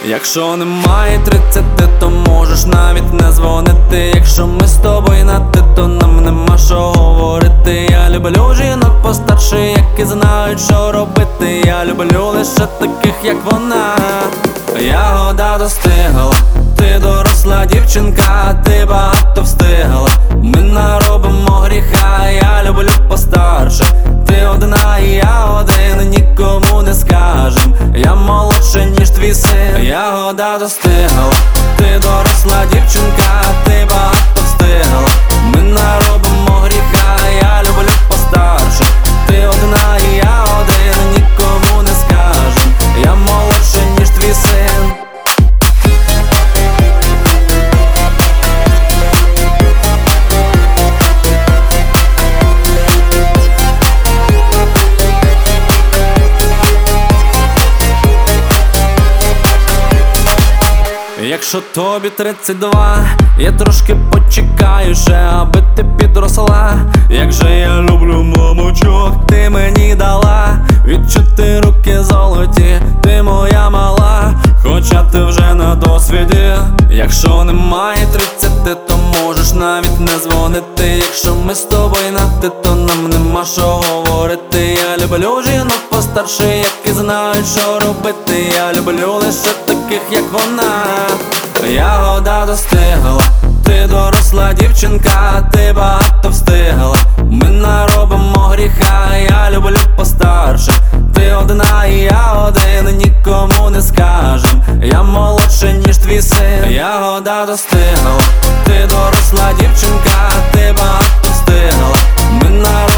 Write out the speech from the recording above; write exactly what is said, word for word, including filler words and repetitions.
Якщо немає тридцяти, то можеш навіть не дзвонити. Якщо ми з тобою на ти, то нам нема що говорити. Я люблю жінок постарше, які знають, що робити. Я люблю лише таких, як вона. Ягода достигла, ти доросла дівчинка, ти багато встигла. Ми наробимо гріха, я люблю постарше. Ти одна і я один, нікому не скажем. Я молодше, ніж твій син. Ягода достигла, ти доросла дівчинка, ти багато встигла. Ми наробимо гріха, я люблю постарше. Ти одна і я один, нікому не скажем. Я молодше, ніж твій син. Якщо тобі тридцять два, я трошки почекаю ще, аби ти підросла. Як же я люблю мамочок, ти мені дала відчути руки золоті, ти моя мала, хоча ти вже на досвіді. Якщо немає тридцяти, то можеш навіть не дзвонити. Якщо ми з тобою на ти, то нам нема що говорити. Я люблю жінок постарше, які знають, що робити. Я люблю лише таких, як вона. Ягода достигла, ти доросла дівчинка, ти багато встигла. Ми наробимо гріха, я люблю постарше. Ти одна і я один, нікому не скажем. Я молодше, ніж твій син. Ягода достигла, ти доросла дівчинка, ти багато встигла. Ми наробимо